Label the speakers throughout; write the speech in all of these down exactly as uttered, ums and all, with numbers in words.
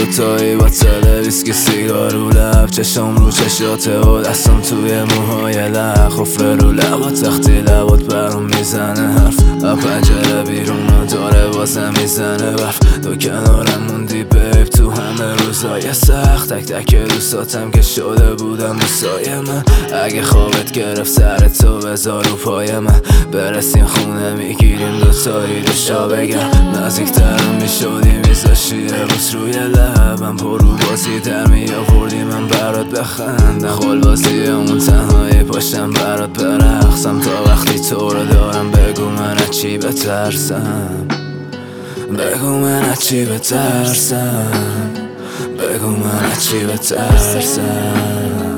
Speaker 1: دوتایی با تله ویسکی سیگار رو لب، چشم رو چشاته و دستم توی موهای لب، خفره رو لبات وقتی لبات برام میزنه حرف، و پنجره بیرون داره بازم میزنه برف. تو کنارم موندی بیب تو همه روزای سخت، تک تک روزاتم که شده بودم روزای من. اگه خوابت گرفت سر تو بذار رو پای من، برسیم خونه میگیریم دوتایی دوشا بگم، نزدیکترم میشدی میذاشی عروس روی لبم، پر رو بازی در میآوردی من برات بخندم، خول بازی اون تنهایی پاشم برات برقصم، تا وقتی تو رو دارم بگو من از چی بترسم، بگو من از چی بترسم، بگو من از چی بترسم.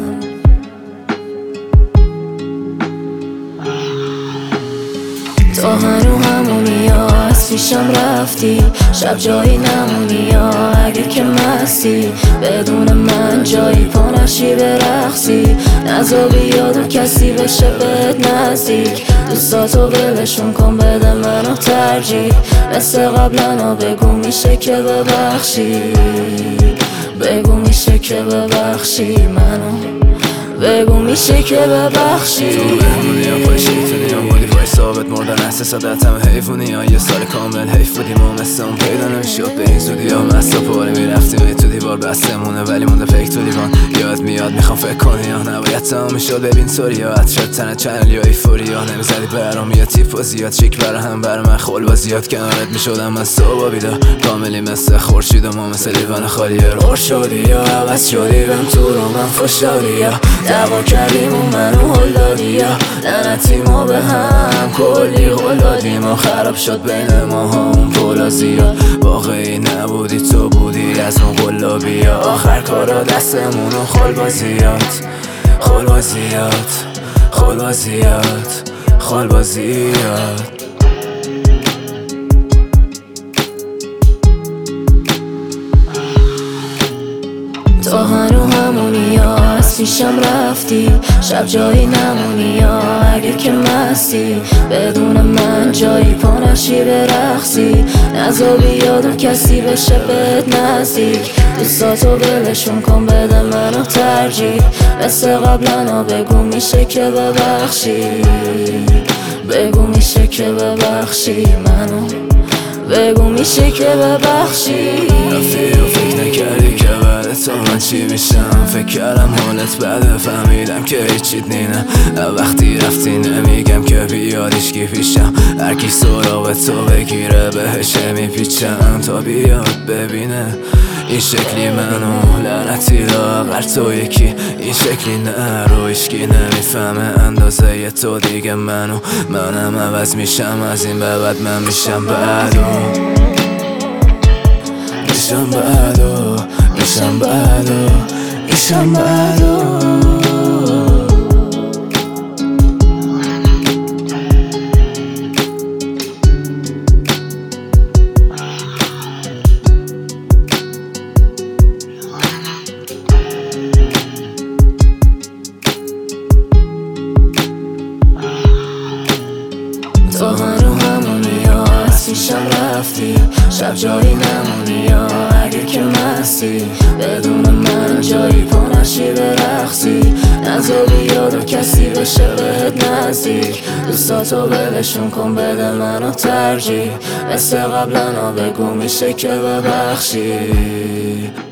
Speaker 2: تو هنو همونی یا از پیشم رفتی، شب جایی نمونی یا اگه که مستی، بدون من جایی پا نشی برقصی، نزا بیاد و کسی بشه بهت نزدیک، دوستاتو ولشون کن بده منو ترجیح، مثل قبلنا بگو میشه که ببخشی، بگو میشه که ببخشی منو، بگو میشه که ببخشی.
Speaker 1: تو بهمونی یا پای شیطونی یا بودی پای ثابت مردن احساسات همه حیفونی یا یه سال کامل حیف بودیم و مثل اون پیدا نمیشد به این زودی یا مستا پاره میرفتیم تو دیوار بستمونه ولی مونده پیک تو لیوان، یاد میاد میخوام فکر کنی یا نباید تمام میشد ببین طوری یا حد شد تنه چنل یا ایفوری یا نمیزدی برام یا تیپ و زیاد چیک برا هم برا من خول و زیاد کنارت میشدم من صبح بیدار کاملی مثل خورشید و ما مثل لیوان خالی رور شدی یا عوض شدی بهم تو رو من فشاری یا دعوا کردیم و منو هل دادی یا لعنتیم و به هم کلی هل دادیم و خراب شد بین ما ها اون پولا زیاد، واقعی نبودی تو بودی از اون قلابی یا آخر کارا دستمون و خل بازیات خل بازیات خل بازیات خل بازیات.
Speaker 2: تو هنو همونی یا از پیشم رفتی، شب جایی نمونی یا اگه که مستی، بدون من جایی پا نشی برقصی، نزا بیاد و کسی بشه بهت نزدیک، دوستاتو ولشون کن بده منو ترجیح، مثل قبلنا بگو میشه که ببخشی، بگو میشه که ببخشی منو، بگو میشه که ببخشی.
Speaker 1: رفتی و فکر نکردی که بعد تو من چی میشم، فکر کردم حالت بده فهمیدم که هیچیت نینه، وقتی رفتی نمیگم که بیاد هیچکی پیشم، هرکی سراغ تو بگیره بهش میپیچم، تا بیاد ببینه این شکلی منو لعنتی لاغر تو یکی، این شکلی نه رو هیچکی نمیفهمه اندازه تو دیگه منو، منم عوض میشم از این به بعد من میشم بعدو میشم بعدو میشم بعدو میشم بعدو.
Speaker 2: تو هنو همونی یا از پیشم رفتی، شب جایی نمونی یا اگه که مستی، بدون من جایی پا نشی برقصی، نزا بیاد و کسی بشه بهت نزدیک، دوستاتو ولشون کن بده منو ترجیح، مثل قبلنا بگو میشه که ببخشی.